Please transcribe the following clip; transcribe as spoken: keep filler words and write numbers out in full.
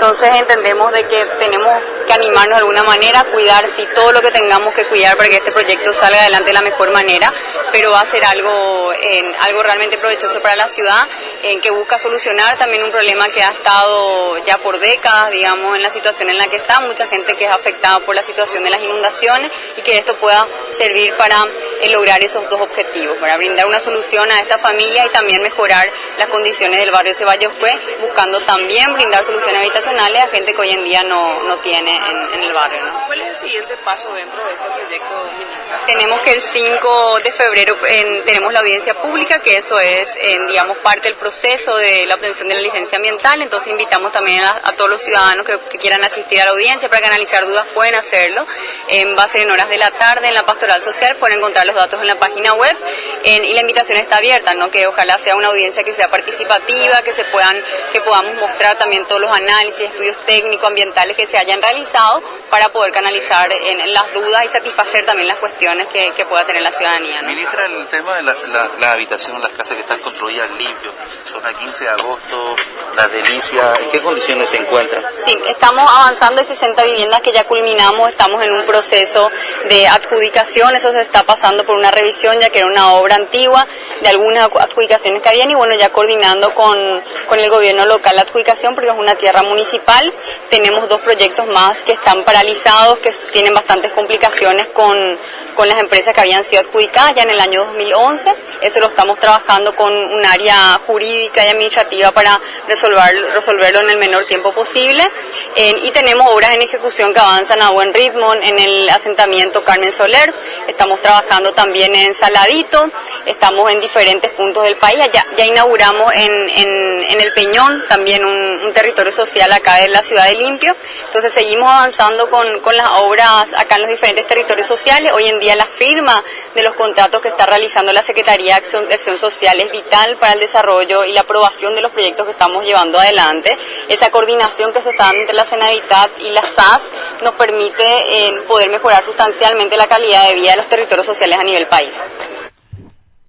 Entonces entendemos de que tenemos que animarnos de alguna manera, cuidar sí todo lo que tengamos que cuidar para que este proyecto salga adelante de la mejor manera, pero va a ser algo, eh, algo realmente provechoso para la ciudad, en que busca solucionar también un problema que ha estado ya por décadas, digamos, en la situación en la que está, mucha gente que es afectada por la situación de las inundaciones, y que esto pueda servir para eh, lograr esos dos objetivos, para brindar una solución a esta familia y también mejorar las condiciones del barrio Ceballos-Fue, buscando también brindar soluciones habitacionales a gente que hoy en día no, no tiene en, en el barrio, ¿no? ¿Cuál es el siguiente paso dentro de este proyecto, ministra? Tenemos que el cinco de febrero en, tenemos la audiencia pública, que eso es, en, digamos, parte del proceso de la obtención de la licencia ambiental. Entonces invitamos también a, a todos los ciudadanos que, que quieran asistir a la audiencia para canalizar dudas, pueden hacerlo. Eh, va a ser en horas de la tarde en la Pastoral Social, pueden encontrar los datos en la página web, en, y la invitación está abierta, ¿no? Que ojalá sea una audiencia que sea participativa, que se puedan, que podamos mostrar también todos los análisis, estudios técnicos, ambientales que se hayan realizado para poder canalizar en, en las dudas y satisfacer también las cuestiones que, que pueda tener la ciudadanía, ¿no? Ministra, el tema de la, la, la habitación, las casas que están construidas limpios, zona quince de agosto, Las Delicias, ¿en qué condiciones se encuentran? Sí, estamos avanzando en sesenta viviendas que ya culminamos, estamos en un proceso de adjudicación, eso se está pasando por una revisión, ya que era una obra antigua, de algunas adjudicaciones que habían, y bueno, ya coordinando con, con el gobierno local la adjudicación, porque es una tierra municipal. Tenemos dos proyectos más que están paralizados, que tienen bastantes complicaciones con, con las empresas que habían sido adjudicadas ya en el año dos mil once. Eso lo estamos trabajando con un área jurídica y administrativa para resolver, resolverlo en el menor tiempo posible. Eh, y tenemos obras en ejecución que avanzan a buen ritmo en el asentamiento Carmen Soler. Estamos trabajando también en Saladito, estamos en diferentes puntos del país. Ya, ya inauguramos en, en, en el Peñón también un, un territorio social acá en la ciudad de Limpio. Entonces seguimos avanzando con, con las obras acá en los diferentes territorios sociales. Hoy en día la firma de los contratos que está realizando la Secretaría de Acción, de Acción Social es vital para el desarrollo y la aprobación de los proyectos que estamos llevando adelante. Esa coordinación que se está dando entre la Senavitat y la S A S nos permite eh, poder mejorar sustancialmente la calidad de vida de los territorios sociales a nivel país.